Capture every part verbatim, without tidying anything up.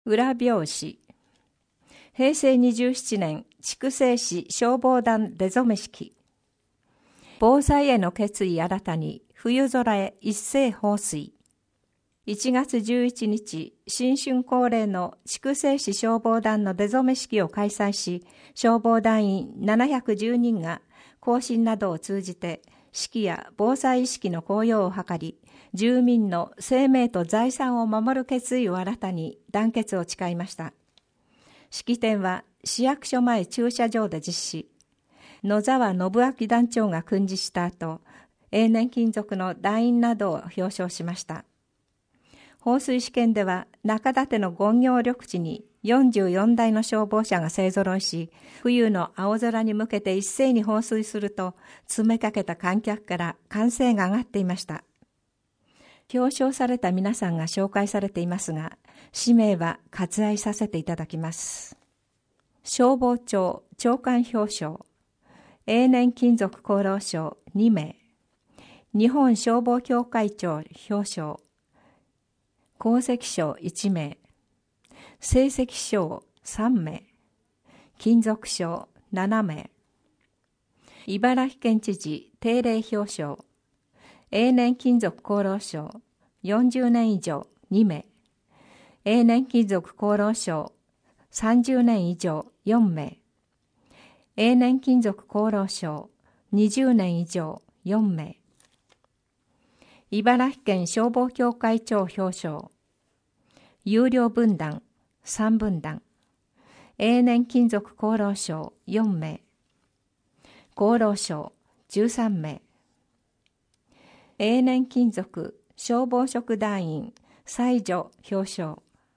裏表紙。へいせいにじゅうななねん、筑西市消防団出初め式。防災への決意新たに、冬空へ一斉放水。いちがつじゅういちにち、新春恒例の筑西市消防団の出初め式を開催し、消防団員ななひゃくじゅうにんが行進などを通じて、指揮や防災意識の高揚を図り、住民の生命と財産を守る決意を新たに団結を誓いました。式典は市役所前駐車場で実施。野沢信明団長が訓示した後、永年勤続の団員などを表彰しました。放水試験では中館の権行緑地によんじゅうよんだいの消防車が勢ぞろいし、冬の青空に向けて一斉に放水すると、詰めかけた観客から歓声が上がっていました。表彰された皆さんが紹介されていますが、氏名は割愛させていただきます。消防庁長官表彰、永年勤続功労賞にめい、日本消防協会長表彰、功績賞いちめい、成績賞さんめい、勤続賞ななめい、茨城県知事定例表彰、永年勤続功労賞よんじゅうねん以上にめい、永年勤続功労賞さんじゅうねん以上よんめい、永年勤続功労賞にじゅうねん以上よんめい、茨城県消防協会長表彰、優良分団さんぶんだん、永年勤続功労賞よんめい、功労賞じゅうさんめい、永年勤続消防職団員才女表彰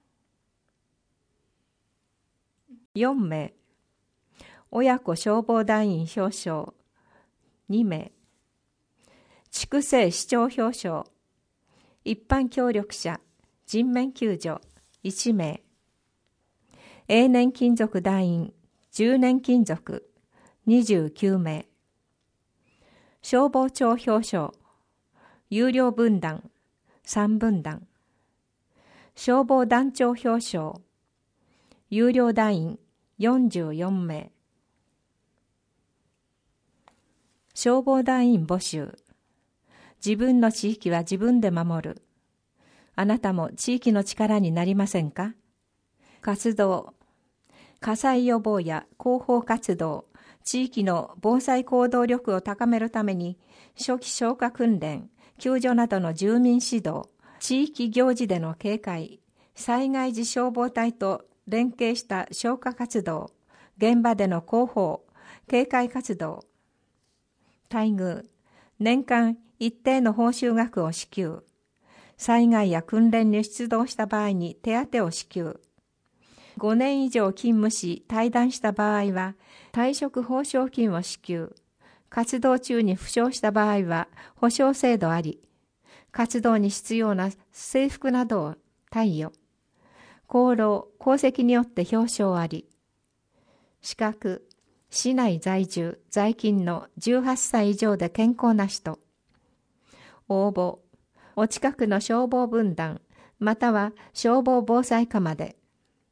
よんめい、親子消防団員表彰にめい、筑西市長表彰、一般協力者人命救助いちめい、永年勤続団員じゅうねん勤続にじゅうきゅうめい、消防庁表彰、優良分団さんぶんだん、消防団長表彰、優良団員よんじゅうよんめい、消防団員募集、自分の地域は自分で守る。あなたも地域の力になりませんか？活動、火災予防や広報活動、地域の防災行動力を高めるために、初期消火訓練、救助などの住民指導、地域行事での警戒、災害時消防隊と連携した消火活動、現場での広報、警戒活動、待遇、年間一定の報酬額を支給、災害や訓練に出動した場合に手当を支給、ごねん以上勤務し退団した場合は退職報奨金を支給、活動中に負傷した場合は保障制度あり、活動に必要な制服などを貸与、功労・功績によって表彰あり、資格、市内在住・在勤のじゅうはっさい以上で健康な人、応募、お近くの消防分団、または消防防災課まで。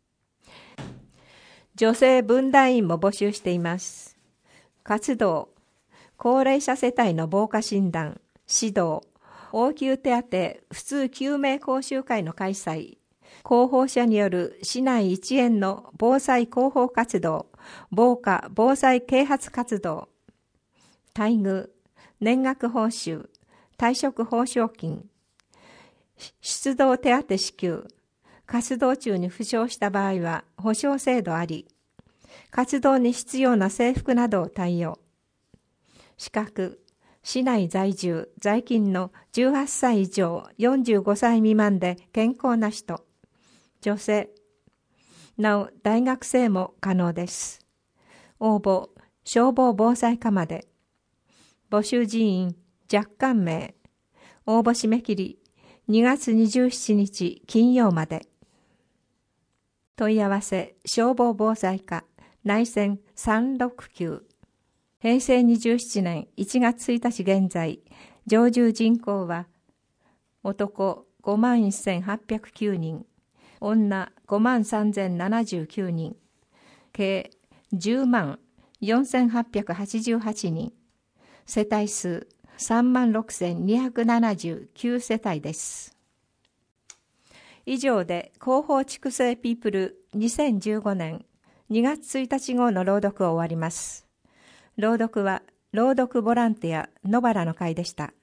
女性分団員も募集しています。活動、高齢者世帯の防火診断、指導、応急手当、普通救命講習会の開催、広報者による市内一円の防災広報活動、防火・防災啓発活動、待遇、年額報酬、退職報奨金、出動手当支給、活動中に負傷した場合は保障制度あり、活動に必要な制服などを対応。資格、市内在住・在勤のじゅうはっさい以上よんじゅうごさい未満で健康な人、女性、なお大学生も可能です。応募、消防防災課まで。募集人員若干名、応募締め切りにがつにじゅうしちにち金曜まで。問い合わせ消防防災課内線さんろくきゅう。へいせいにじゅうななねんいちがつついたち現在、常住人口は男ごまんせんはっぴゃくきゅうにん、 女ごまんさんぜんななじゅうきゅうにん、計じゅうまんよんせんはっぴゃくはちじゅうはちにん、世帯数さんまんろくせんにひゃくななじゅうきゅう世帯です。以上で広報畜生ピープルにせんじゅうごねんにがつついたち号の朗読を終わります。朗読は朗読ボランティア野原の会でした。